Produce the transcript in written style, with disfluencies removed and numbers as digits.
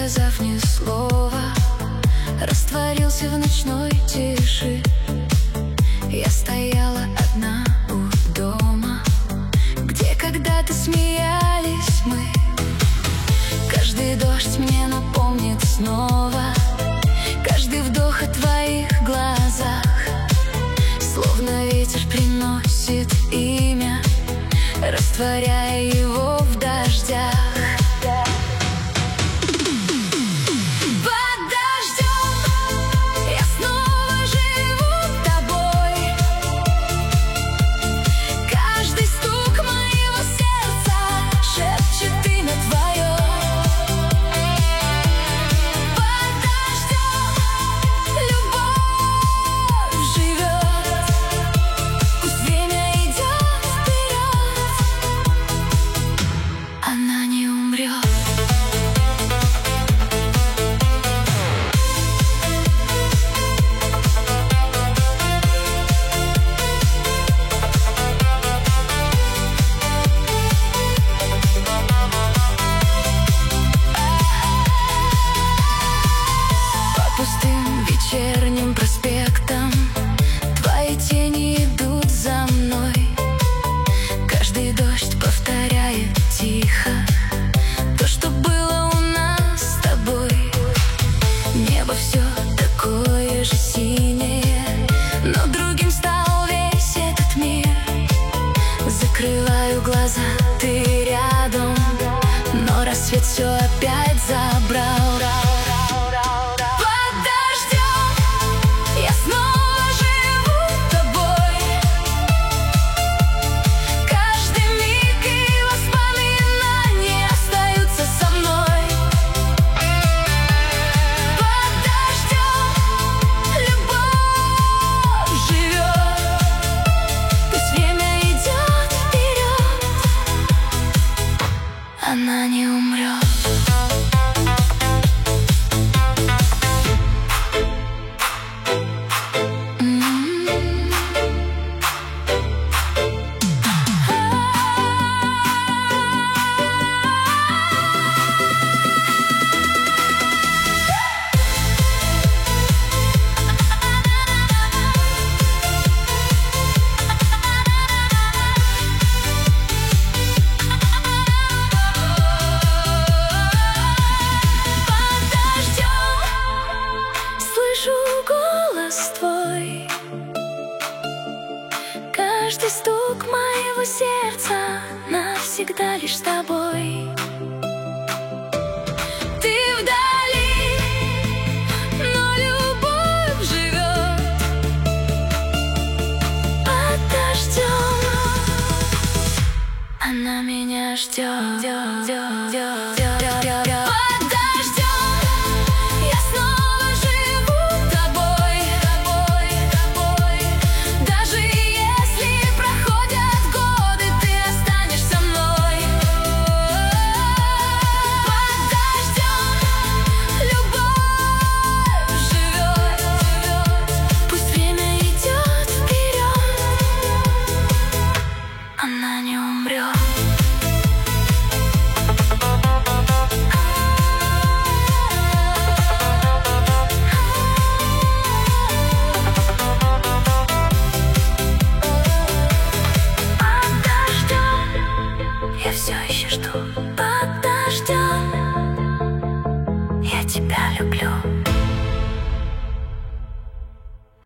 сказав ни слова, растворился в ночной тиши. Я стояла одна у дома, где когда-то смеялись мы. Каждый дождь мне напомнит снова каждый вдох о твоих глазах. Словно ветер приносит имя, растворяя его в дождях. Она не умрет. По пустым вечерним проспектам твои тени идут за мной. Каждый дождь повторяет тихо то, что было у нас с тобой. Небо все такое же синее, но другим стал весь этот мир. Закрываю глаза, ты рядом, но рассвет все опять забрал. Она не умрет. Каждый стук моего сердца навсегда лишь с тобой. Ты вдали, но любовь живет под дождем. Она меня ждет. Она не умрет. Под дождем я все еще жду. Под дождем я тебя люблю.